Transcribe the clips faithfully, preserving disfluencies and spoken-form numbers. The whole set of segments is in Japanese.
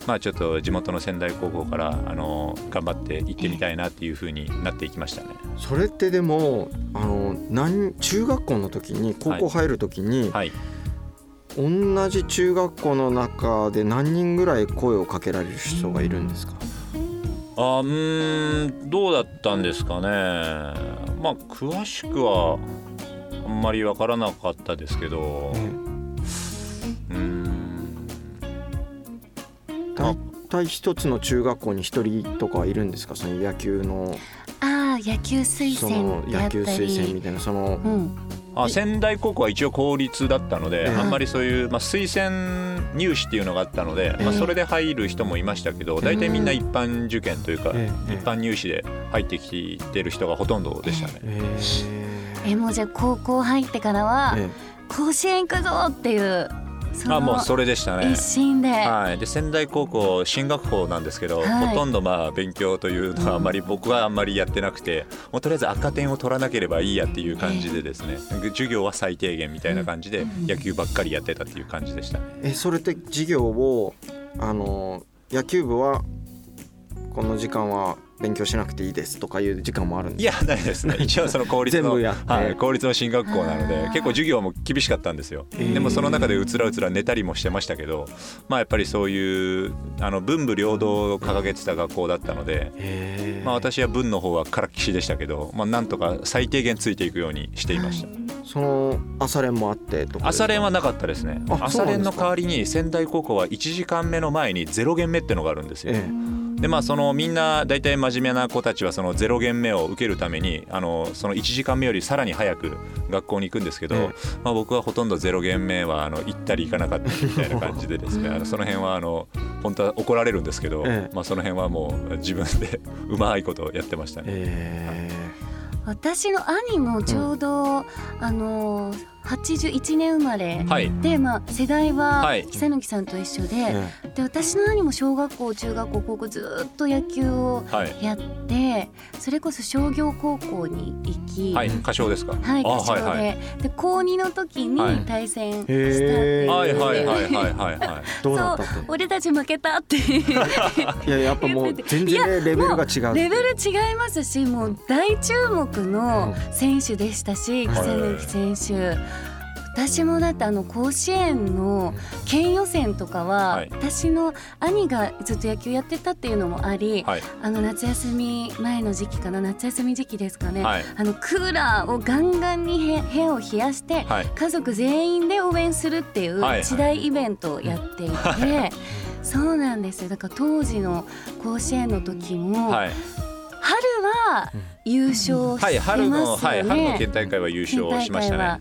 まあ、ちょっと地元の仙台高校からあの頑張って行ってみたいなっていう風になっていきましたね。 それってでもあの何中学校の時に高校入る時に、はいはい、同じ中学校の中で何人ぐらい声をかけられる人がいるんですか？ あうーんどうだったんですかね。まあ詳しくはあんまり分からなかったですけど、ね、うーん大体一つの中学校に一人とかはいるんですか？その野球のあ野球推薦であったり、野球推薦みたいなその、うん、 あ仙台高校は一応公立だったので、えー、あんまりそういう、まあ、推薦入試っていうのがあったので、えーまあ、それで入る人もいましたけど、大体みんな一般受験というか、えー、一般入試で入ってきてる人がほとんどでしたね。えー、えもうじゃあ高校入ってからは、えー、甲子園行くぞっていうあもうそれでしたね。 一心で、 はい、で仙台高校進学校なんですけど、はい、ほとんどまあ勉強というのはあまり僕はあんまりやってなくて、もうとりあえず赤点を取らなければいいやっていう感じでですね、えー、授業は最低限みたいな感じで野球ばっかりやってたっていう感じでしたね。 えそれって授業をあの野球部はこの時間は勉強しなくていいですとかいう時間もあるんですか？ いやないですね。一応その公立の全部やって、 はい、公立の進学校なので結構授業も厳しかったんですよ。でもその中でうつらうつら寝たりもしてましたけど、まあやっぱりそういうあの文武両道を掲げてた学校だったので、まあ私は文の方はからっきしでしたけど、まあなんとか最低限ついていくようにしていました。 その朝練もあってとか？ 朝練はなかったですね。朝練の代わりに仙台高校はいちじかんめの前にゼロ限目ってのがあるんですよ。ええでまあ、そのみんな大体真面目な子たちはそのゼロ限目を受けるためにあのそのいちじかんめよりさらに早く学校に行くんですけど、ええまあ、僕はほとんどゼロ限目はあの行ったり行かなかったりみたいな感じでですねあのその辺はあの本当は怒られるんですけど、ええまあ、その辺はもう自分でうまいことやってましたね。えー、私の兄もちょうど、うん、あのはちじゅういちねん生まれ、はい、で、まあ、世代は久貫さんと一緒 で,、はい、で私の兄も小学校中学校高校ずっと野球をやって、はい、それこそ商業高校に行き、 はい、歌唱ですか？ はい、歌唱 で,、はいはい、で高にの時に対戦したっていう、 はいはいはいはいはいどうだったってそう俺たち負けたっていややっぱもう全然、ね、レベルが違う。 レベル違いますし、もう大注目の選手でしたし、久貫選手、私もだってあの甲子園の県予選とかは、はい、私の兄がずっと野球やってたっていうのもあり、はい、あの夏休み前の時期かな夏休み時期ですかね、はい、あのクーラーをガンガンに部屋を冷やして、はい、家族全員で応援するっていう一大イベントをやっていて、はいはい、そうなんですよ。だから当時の甲子園の時も、はい、春は優勝してますよね、はい、 春の、はい、春の県大会は優勝しましたね、はい、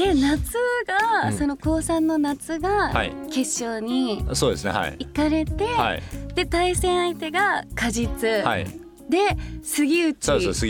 で夏が、うん、その高さんの夏が決勝に行かれて、はい、で対戦相手が果実、はい、で杉内投手と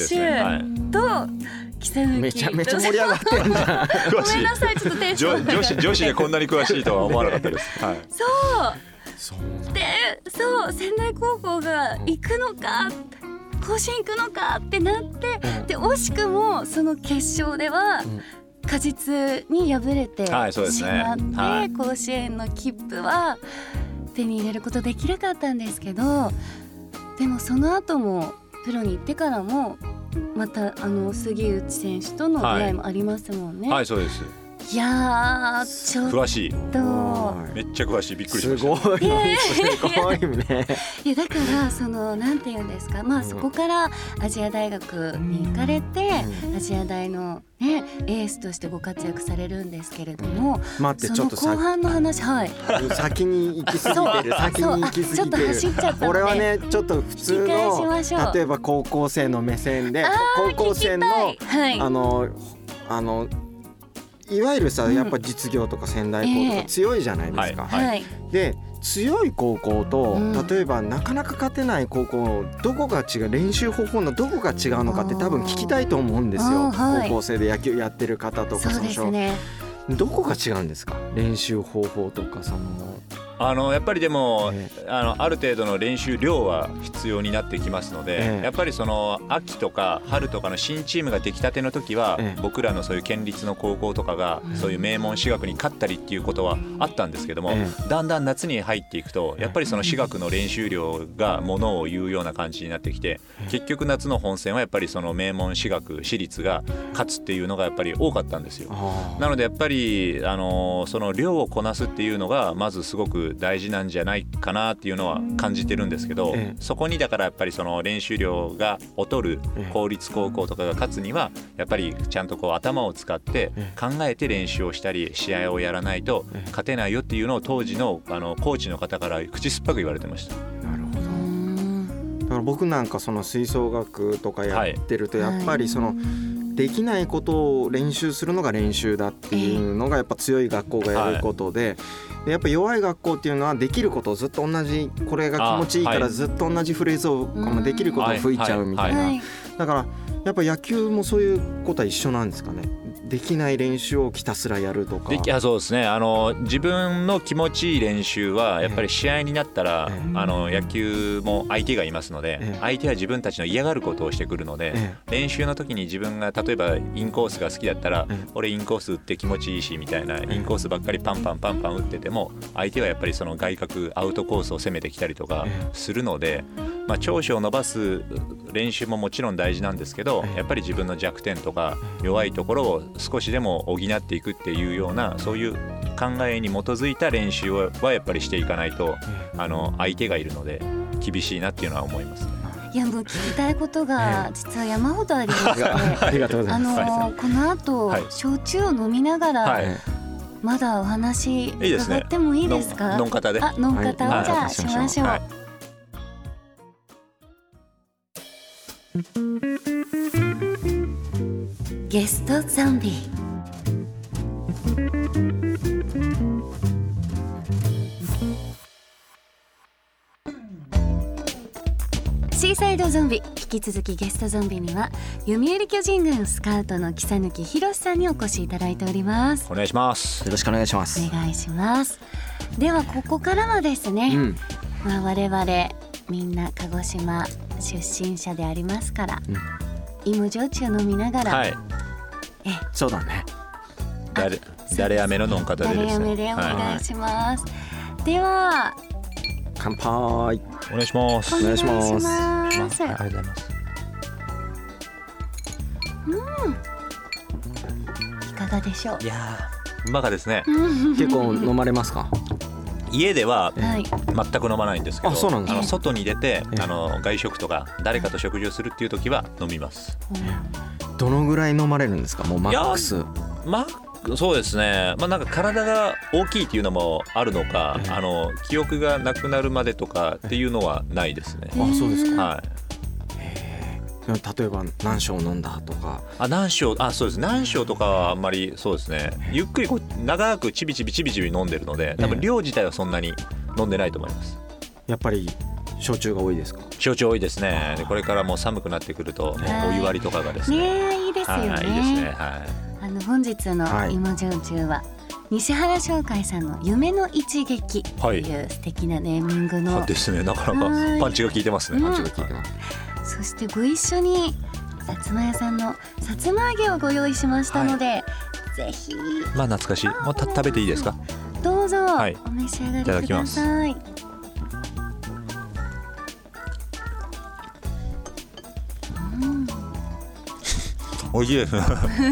北貫めちゃめちゃ盛り上がってるじゃんごめんなさい、ちょっとテンション女子女子でこんなに詳しいとは思わなかったです、はい、 そうそうでそう仙台高校が行くのか、甲子園行くのかってなって、うん、で惜しくもその決勝では、うん果実に敗れてしまって、はいね、甲子園の切符は手に入れることできなかったんですけど、でもその後もプロに行ってからもまたあの杉内選手との出会いもありますもんね。 はい、はい、そうです。 いやーちょっと詳しい、めっちゃ詳しい、びっくりしました。 すごい、すごいね。 いやだからそのなんていうんですか、まあそこからアジア大学に行かれて、うん、アジア大のねエースとしてご活躍されるんですけれども、 待ってちょっとその後半の話、はい、 先に行き過ぎてる、先に行き過ぎてる。 ちょっと走っちゃったので、 俺はねちょっと普通の例えば高校生の目線で、高校生の、はい、あのあのいわゆるさ、やっぱ実業とか仙台高とか強いじゃないですか、 えーはい、 で強い高校と、うん、例えばなかなか勝てない高校、どこが違う、練習方法のどこが違うのかって多分聞きたいと思うんですよ、はい、高校生で野球やってる方とか、 そうですね、 どこが違うんですか、練習方法とかそのあのやっぱりでも、えー、あのある程度の練習量は必要になってきますので、えー、やっぱりその秋とか春とかの新チームができたての時は、えー、僕らのそういう県立の高校とかが、えー、そういう名門私学に勝ったりっていうことはあったんですけども、えー、だんだん夏に入っていくとやっぱりその私学の練習量がものを言うような感じになってきて、結局夏の本戦はやっぱりその名門私学私立が勝つっていうのがやっぱり多かったんですよ。なのでやっぱりあのその量をこなすっていうのがまずすごく大事なんじゃないかなっていうのは感じてるんですけど、ええ、そこにだからやっぱりその練習量が劣る公立高校とかが勝つにはやっぱりちゃんとこう頭を使って考えて練習をしたり試合をやらないと勝てないよっていうのを当時のあのコーチの方から口酸っぱく言われてました。 なるほど。だから僕なんかその吹奏楽とかやってるとやっぱりそのできないことを練習するのが練習だっていうのがやっぱ強い学校がやることで、でやっぱ弱い学校っていうのはできることをずっと同じ、これが気持ちいいからずっと同じフレーズをできることを吹いちゃうみたいな。だからやっぱ野球もそういうことは一緒なんですかね。できない練習をひたすらやるとか。 いやそうですね、あの自分の気持ちいい練習はやっぱり試合になったら、ええ、あの野球も相手がいますので、ええ、相手は自分たちの嫌がることをしてくるので、ええ、練習の時に自分が例えばインコースが好きだったら、ええ、俺インコース打って気持ちいいしみたいな、インコースばっかりパンパンパンパン打ってても相手はやっぱりその外角アウトコースを攻めてきたりとかするので、まあ、長所を伸ばす練習ももちろん大事なんですけど、やっぱり自分の弱点とか弱いところを少しでも補っていくっていうようなそういう考えに基づいた練習はやっぱりしていかないと、あの相手がいるので厳しいなっていうのは思いますね。 いやもう聞きたいことが実は山ほどありまして、 ありがとうございます。 あのこの後、はい、焼酎を飲みながら、はい、まだお話伺ってもいいですか？ 飲ん方で。 あ、飲ん方をじゃあしましょう。はい、ゲストゾンビ。シーサイドゾンビ、引き続きゲストゾンビには読売巨人軍スカウトの木佐貫博さんにお越しいただいております。 お願いします。 よろしくお願いします。 お願いします。ではここからはですね、うん、まあ、我々みんな鹿児島出身者でありますから、うん、芋焼酎飲みながら、はい、 えそうだね、 誰誰やめの飲ん方でですね、 誰やめでお願いします、はい、では乾杯お願いします。 お願いします。 はい、ありがとうございます。 うん、いかがでしょう。 いやうまかですね。 結構飲まれますか？ 家では全く飲まないんですけど、 あ、そうなんですか。 あの外に出て、あの外食とか誰かと食事をするっていう時は飲みます。 どのぐらい飲まれるんですか？もうマックス。 マックそうですね、まあ、なんか体が大きいっていうのもあるのか、あの記憶がなくなるまでとかっていうのはないですね。 あ、そうですか。 はい。 例えば何升飲んだとか。 あ、何升、あ、そうです。何升とかはあんまりそうですね。ゆっくりこう長くちびちびちびちび飲んでるので、多分量自体はそんなに飲んでないと思います。 やっぱり焼酎が多いですか？ 焼酎多いですね。でこれからもう寒くなってくると、お湯割りとかがですね。 ね、いいですよね。 はい、いいですね。はい。 あの本日の芋焼酎は、はい、西原商会さんの夢の一撃という素敵なネーミングの、 はい、ですね。なかなかパンチが効いてますね。パンチが効いてます。 そしてご一緒にさつま屋さんのさつま揚げをご用意しましたので、はい、ぜひ。 まあ懐かしい。もうた食べていいですか？ どうぞ、はい、お召し上がりください。いただきます。うん、 美味しいですね。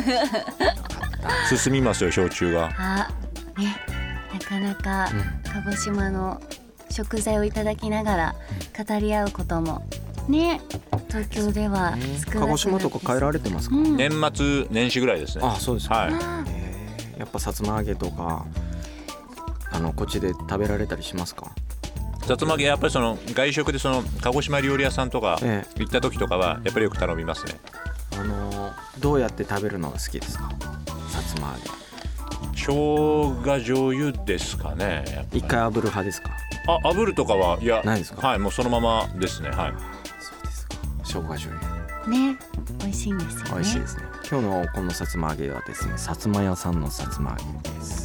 進みますよ、焼酎が。 あ、ね、なかなか鹿児島の食材をいただきながら語り合うこともね、東京では少なくなって、 鹿児島とか帰られてますか？ うん、 年末年始ぐらいですね。 あ、そうですか。 はい。 えー、やっぱさつま揚げとかあのこっちで食べられたりしますか？ さつま揚げやっぱりその外食でその鹿児島料理屋さんとか行った時とかはやっぱりよく頼みますね。 あのどうやって食べるのが好きですか？さつま揚げ。 生姜醤油ですかね。 一回炙る派ですか？ あ、炙るとかはいやないですか？ はい、もうそのままですね。はい。 そうですか。生姜醤油ね、美味しいんですよね。 美味しいですね。今日のこのさつま揚げはですね、さつま屋さんのさつま揚げです。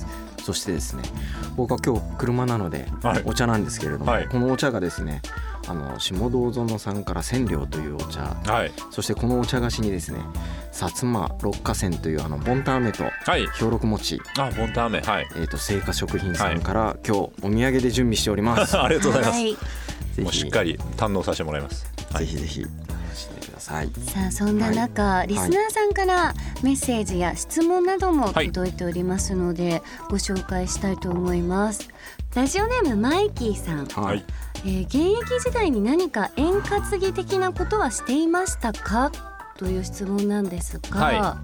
そしてですね、僕は今日車なのでお茶なんですけれども、はい、このお茶がですね、あの下堂園さんから千両というお茶、はい、そしてこのお茶菓子にですね、薩摩六花仙というあのボンタン飴と兵六餅、 はい、あボンタン飴、はい、 えーと製菓食品さんから今日お土産で準備しております。 ありがとうございます。はい、もうしっかり堪能させてもらいます。 ぜひぜひしてください。 さあそんな中、はい、リスナーさんからメッセージや質問なども届いておりますので、はい、ご紹介したいと思います。ラジオネームマイキーさん、はい、えー、現役時代に何か円担ぎ的なことはしていましたかという質問なんですが、はい、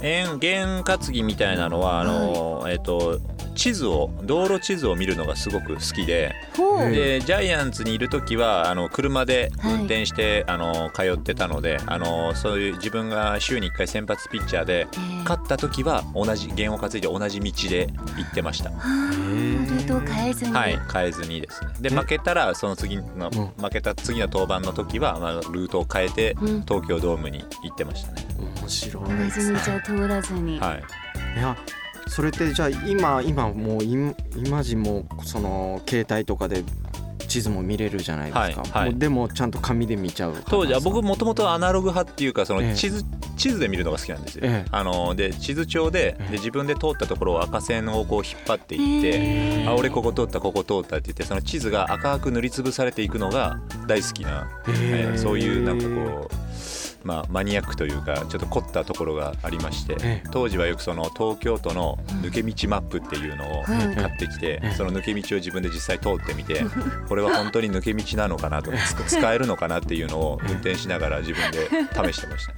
円験担ぎみたいなのはあの、はい、えーと地図を道路地図を見るのがすごく好きで、でジャイアンツにいる時はあの車で運転して、はい、あの通ってたので、あのそういう自分が週にいっかい先発ピッチャーで、えー、勝った時は同じ験を担いで同じ道で行ってました。 ルートを変えずに、 はい、変えずにですね。で負けたらその次の負けた次の登板の時は、まあ、ルートを変えて東京ドームに行ってましたね。 面白い同じ道を通らずに、 はい、 いやそれってじゃあ今今もう今時もその携帯とかで地図も見れるじゃないですか、はいはい、もうでもちゃんと紙で見ちゃう。 当時は僕もともとアナログ派っていうかその地図、ええ、地図で見るのが好きなんですよ、ええ、あので地図帳 で, で自分で通ったところを赤線をこう引っ張っていって、えー、あ俺ここ通ったここ通ったって言ってその地図が赤く塗りつぶされていくのが大好きな、えー、そういうなんかこうまあ、マニアックというかちょっと凝ったところがありまして、ええ、当時はよくその東京都の抜け道マップっていうのを買ってきて、ええ、その抜け道を自分で実際通ってみて、これは本当に抜け道なのかなとか使えるのかなっていうのを運転しながら自分で試してました、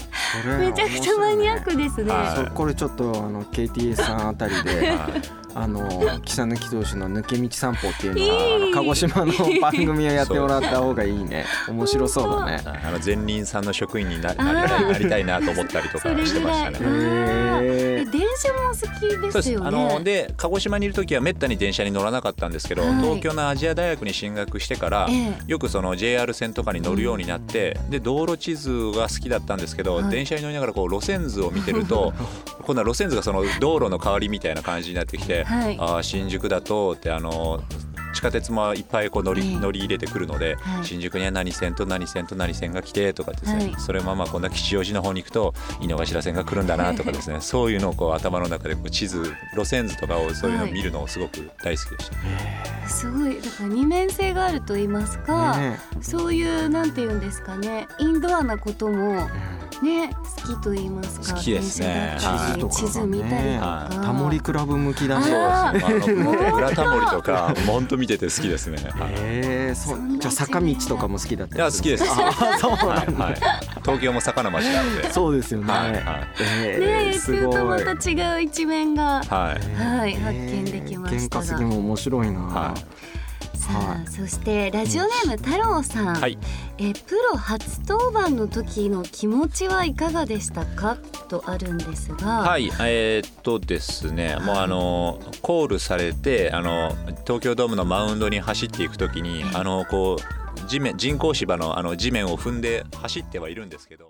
ね、めちゃくちゃマニアックですね、 はい、これちょっとあの ケーティーエス さんあたりで、はい、あの木抜投手の抜け道散歩っていうのは、いい鹿児島の番組をやってもらった方がいいね。面白そうだね。 あの前輪さんの職員に な, な, りたいなりたいなと思ったりとかしてましたね。 え電車も好きですよね。 あので鹿児島にいる時はめったに電車に乗らなかったんですけど、はい、東京の亜細亜大学に進学してから、えー、よくその ジェイアール 線とかに乗るようになって、で道路地図が好きだったんですけど、はい、電車に乗りながらこう路線図を見てると今度は路線図がその道路の代わりみたいな感じになってきて、はい、あ新宿だとってあの地下鉄もいっぱいこう乗り、乗り入れてくるので、はい、新宿には何線と何線と何線が来てとかですね、はい、それもまあこんな吉祥寺の方に行くと井の頭線が来るんだなとかですね、そういうのをこう頭の中でこう地図路線図とかをそういうのを見るのをすごく大好きでした、 はい、すごいだから二面性があると言いますか、ね、そういうなんていうんですかね、インドアなこともね、好きと言いますか。 好きですね。 地図とか、地図見たりとか、 タモリクラブ向きだね。 裏タモリとか本当見てて好きですね。 ええ、そう。じゃあ坂道とかも好きだった。 いや好きです。あ、そうなんだ、はい。東京も坂の街なので。 そうですよね。はいはい、 ね、野球とまた違う一面が、はい、はい、発見できましたが。 喧嘩すぎも面白いな。はい。 さあ、はい、そしてラジオネーム太郎さん、はい、えプロ初登板の時の気持ちはいかがでしたかとあるんですが、 はいえー、っとですね、はい、もうあのコールされてあの東京ドームのマウンドに走っていく時に、あのこう地面人工芝のあの地面を踏んで走ってはいるんですけど。